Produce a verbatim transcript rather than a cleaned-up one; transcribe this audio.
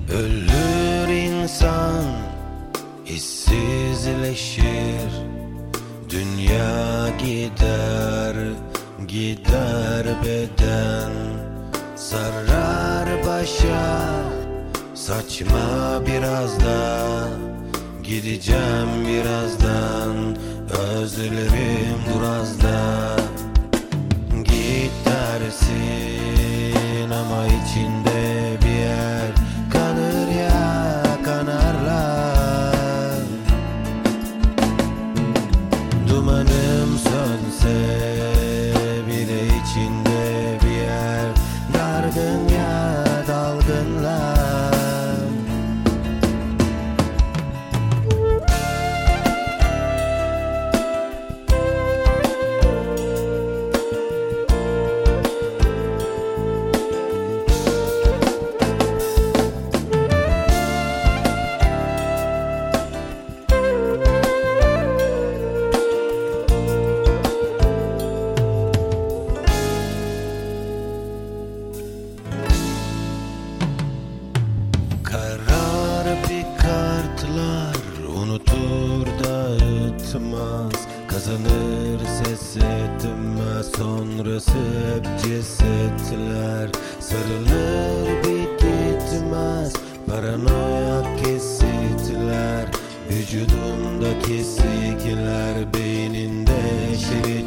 Ölür insan, hissizleşir. Dünya gider, gider beden. Sarar başa, saçma biraz da. Gideceğim birazdan, özlerim durazda. Git dersin ama içinde bir yer kanır ya, kanarlar. Dumanım sönse bile içinde bir yer dargın ya, dalgınlar. Karar bir kartlar, unutur dağıtmaz. Kazanır ses etmez, sonrası hep cesetler. Sarılır bir gitmez, paranoyak kesitler. Vücudumda kesikler, beyninde şerit